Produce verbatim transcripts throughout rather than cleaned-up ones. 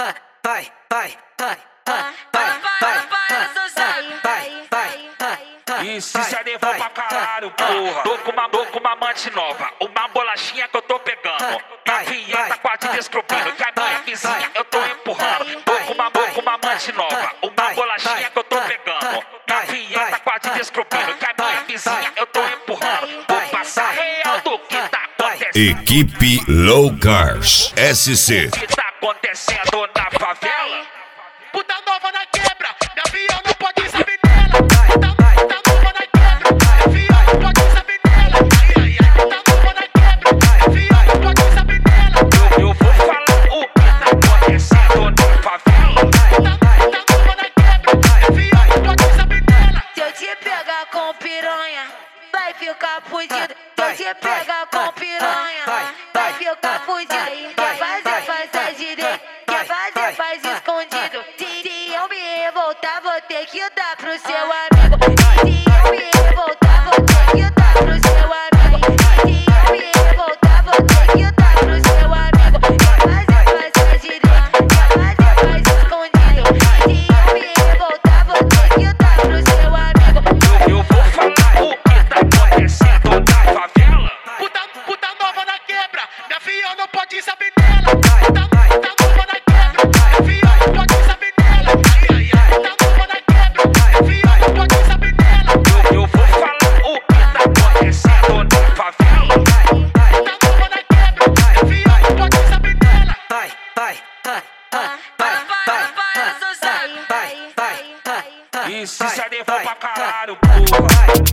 vai, vai, vai, vai, vai, vai, vai, vai, vai. E se se levou pra caralho, porra. Tô com uma, tô com uma amante nova, uma bolachinha que eu tô pegando. Novinha tá quase descobrindo que a minha vizinha eu tô empurrando. Tô com uma, tô com uma amante nova, uma bolachinha que eu tô pegando. Novinha tá quase descobrindo que a minha vizinha eu tô empurrando. Vou passar real do que tá acontecendo. Equipe Low Cars S C. O que tá acontecendo na favela? Puta nova na quebra, meu avião não pode saber nela. Puta, puta nova na quebra, meu avião não pode saber nela. Ai, ai, ai, puta nova na quebra, meu avião não pode saber nela. Eu vou falar o que tá acontecendo na favela. Puta, puta nova na quebra, meu avião não pode saber nela. Se eu te pegar com piranha, vai ficar fudido. Se eu te pegar com piranha, vai ficar fudido. Quer fazer, faz direito. Quer fazer, faz escondido. Se, se eu me revoltar, vou ter que dar pro seu amigo. Se eu me revoltar, vou ter que dar pro seu amigo. Se eu me revoltar, vou ter que dar pro seu amigo. Quer fazer, faz direito. Quer fazer, faz escondido. Se eu me revoltar, vou ter que dar pro seu amigo. Eu vou falar o que tá acontecendo na favela. Puta, puta nova na quebra, meu avião não pode saber nela. Puta, puta nova na quebra, meu avião não pode saber nela. Ai, ai, ai, puta nova na quebra, meu avião não pode saber nela. Eu vou falar o que tá acontecendo na favela. Puta nova na quebra, meu avião não pode saber nela. Vai, vai, vai, vai, vai, vai, vai, vai, vai, vai. E se se levou pra caralho, porra.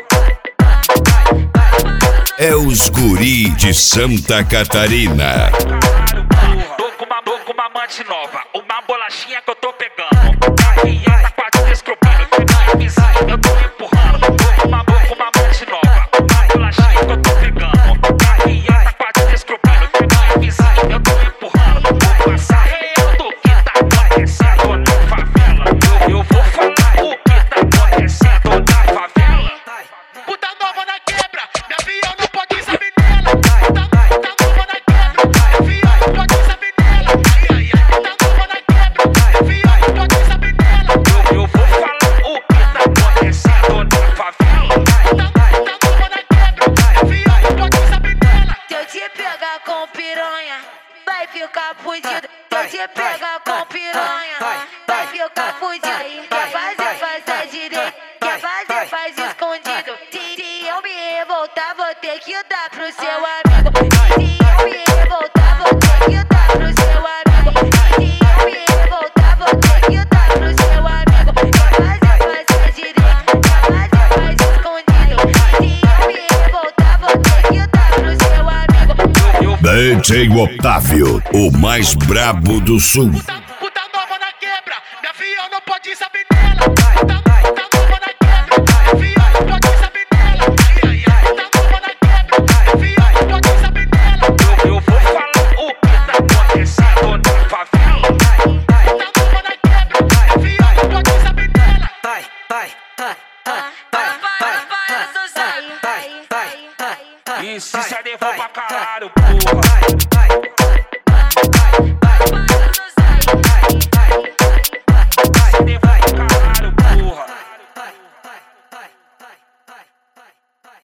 É os guri de Santa Catarina. Tô com uma, tô com uma amante nova, uma bolachinha que eu tô pegando. Novinha tá quase descobrindo que a minha vizinha eu tô empurrando. Tô com uma, tô com uma amante nova, uma bolachinha que eu tô pegando. Novinha tá quase descobrindo que a minha vizinha eu tô empurrando. Vou passar real do que tá acontecendo na favela. Eu vou falar o que tá acontecendo na favela. Puta nova na quebra, meu avião não pode saber nela. Puta, puta nova na quebra, meu avião não pode saber nela. Ai, ai, ai, puta nova na quebra, meu avião não pode saber nela. Eu vou falar o que tá acontecendo na favela. Puta, puta nova na quebra, meu avião não pode saber nela. Se eu te pegar com piranha, vai ficar fudido. Se eu te pegar com piranha, vai ficar fudido. Quer fazer, faz direito. Quer fazer, faz escondido. Se, se eu me revoltar, vou ter que dar pro seu amigo. Se eu me revoltar, vou ter que dar pro seu amigo. Se eu me revoltar, vou ter que dar pro seu amigo. Quer fazer, faz direito. Quer fazer, faz escondido. Se eu me revoltar, vou ter que dar pro seu amigo. D J Otávio, o mais brabo do sul. Puta, puta nova na quebra, meu avião não pode saber nela. Puta, puta nova na quebra, meu avião não pode saber nela. Ai, ai, ai, puta nova na quebra, meu avião não pode saber nela. Eu vou falar o que tá acontecendo na favela. Puta nova na quebra, meu avião não pode saber nela. Vai, vai, vai, vai, vai, vai, vai, vai, vai, vai. E se se levou pra caralho, porra. Vai, vai.